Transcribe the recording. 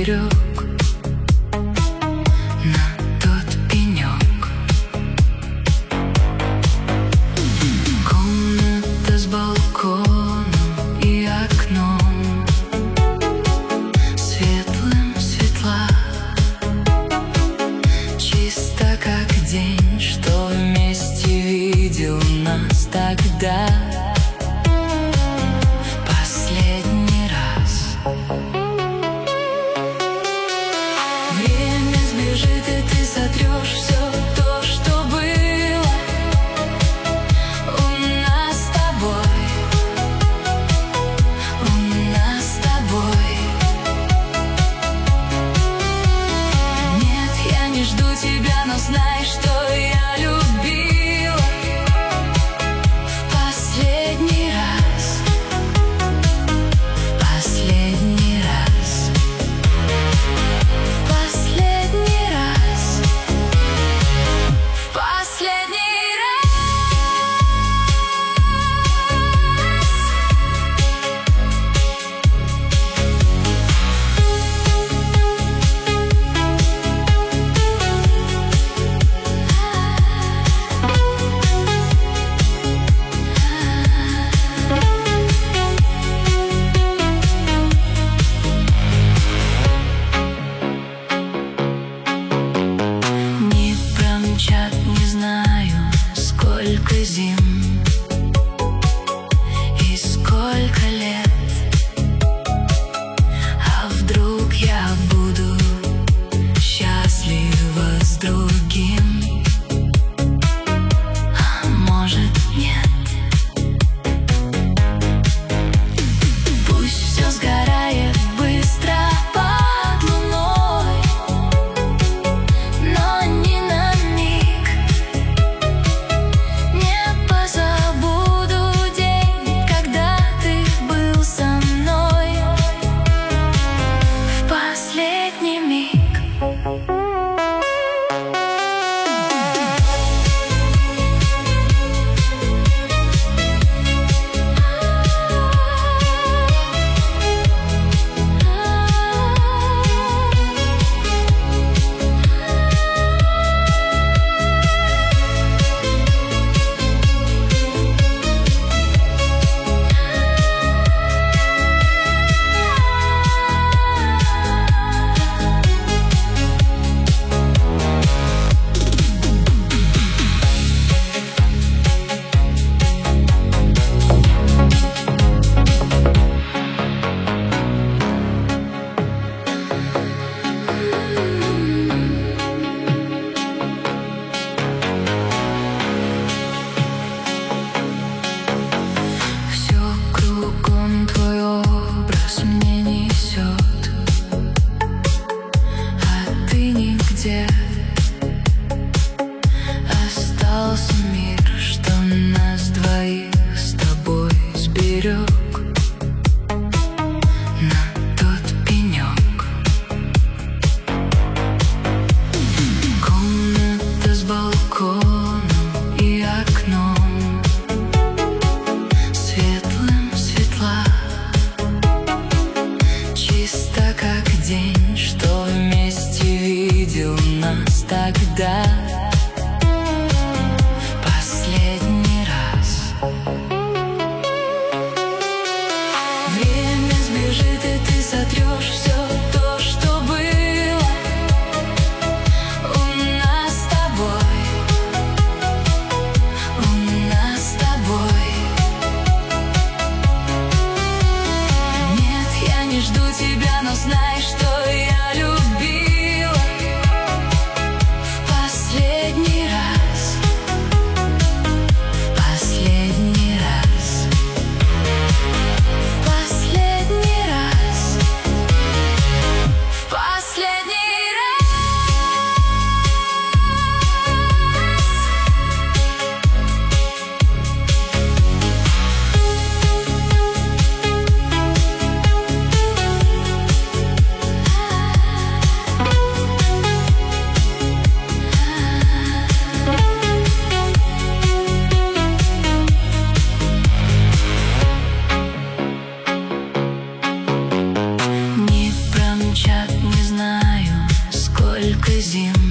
сберег на тот пенек. Комната с балконом и окном светлым светла, чисто как день, что вместе видел нас тогда. Последний раз. Время сбежит, и ты сотрешь все то, что было у нас с тобой. У нас с тобой. Нет, я не жду тебя, но знай, что я любила в последний раз. В последний раз. В последний раз. В последний раз. Не промчат, не знаю, сколько зим и сколько лет. А вдруг я буду счастлива с другим? А может, нет? Пусть все сгорает быстро под луной, но ни на миг не позабуду день, когда ты был со мной в последний миг. Все кругом твой образ мне несет, а ты нигде. Остался мир, что нас двоих с тобой сберег на тот пенек. Комната с балконом и окном светлым светла, чисто как день, что вместе видел нас тогда. Последний раз. Время сбежит, и ты сотрешь все то, что было у нас с тобой. У нас с тобой. Нет, я не жду тебя, но знай, что я любила в последний раз. зим.